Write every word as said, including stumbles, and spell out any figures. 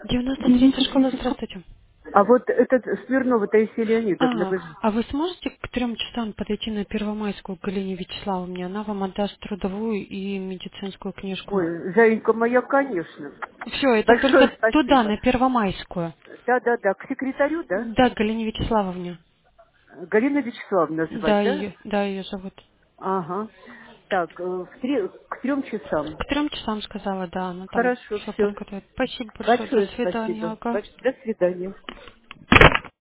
девяносто третья школа, здравствуйте. А вот этот Смирнова Таисия Леонидовна, А, вы же... а вы сможете к трем часам подойти на Первомайскую к Галине Вячеславовне? Она вам отдаст трудовую и медицинскую книжку. Ой, зайенька моя, конечно. Все, это только Большое туда, спасибо. на Первомайскую. Да-да-да, к секретарю, да? Да, к Галине Вячеславовне. Галина Вячеславовна Да, звать, да? ее, да, ее зовут. Ага. Так, э, в три- к трем часам. К трем часам сказала, да, она там Хорошо, все все. подготовит. Спасибо большое, до Большое свидания. спасибо. Ага. Больш- До свидания.